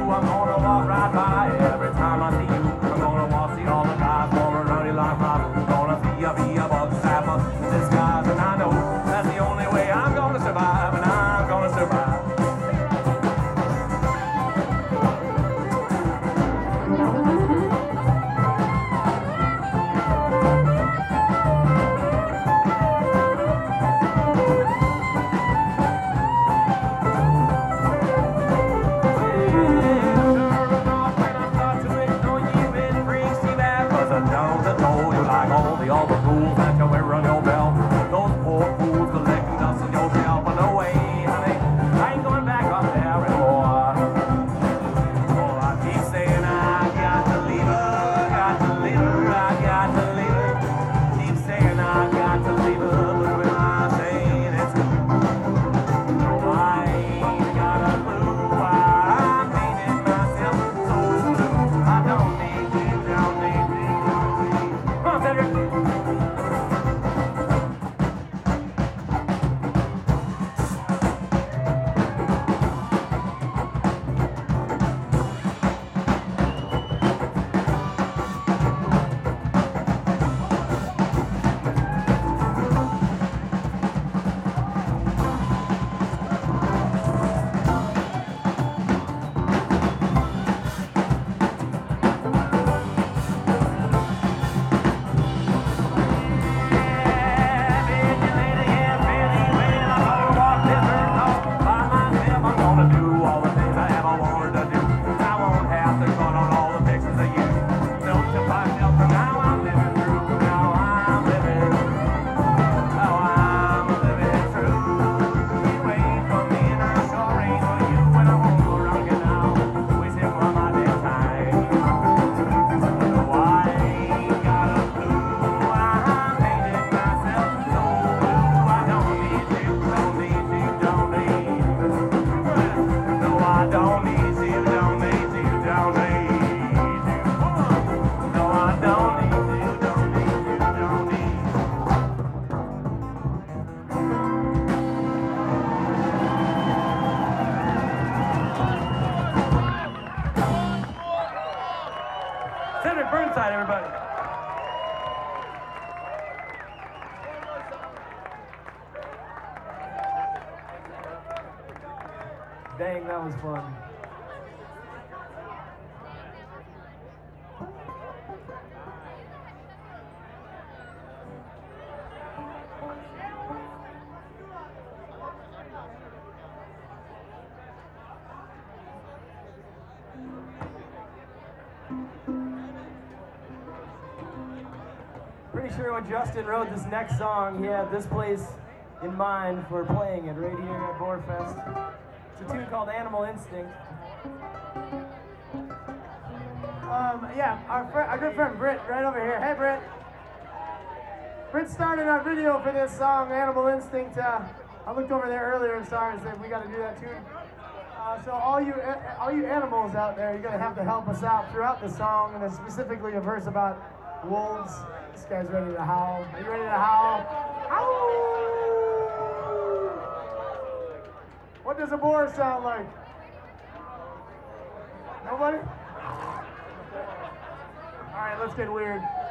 I'm gonna walk right by every time I see you. I'm gonna walk, see all the guys, gonna run it like my boo. Gonna be a bug sapper in disguise, and I know that's the only way I'm gonna survive, and I'm gonna survive. All the rules that you wear on your belt. Those poor fools collecting dust on your shelf. But no way, honey, I ain't going back up there anymore. Oh, I keep saying I got to leave her, got to leave her, I got to leave her. Keep saying I got to leave her, but when I say it's true, no, I ain't got a clue why I painted myself so blue. I don't need you, don't need you, don't need you. Come on, Cedric. Cedric Burnside, everybody. Dang, that was fun. Pretty sure when Justin wrote this next song, he had this place in mind for playing it right here at Boarfest. It's a tune called Animal Instinct. Yeah, our good friend Britt, right over here. Hey, Britt. Britt started our video for this song, Animal Instinct. I looked over there earlier and saw and said we got to do that tune. So all you animals out there, you're gonna have to help us out throughout the song, and there's specifically a verse about wolves. This guy's ready to howl. Are you ready to howl? Howl! What does a boar sound like? Nobody? All right, let's get weird.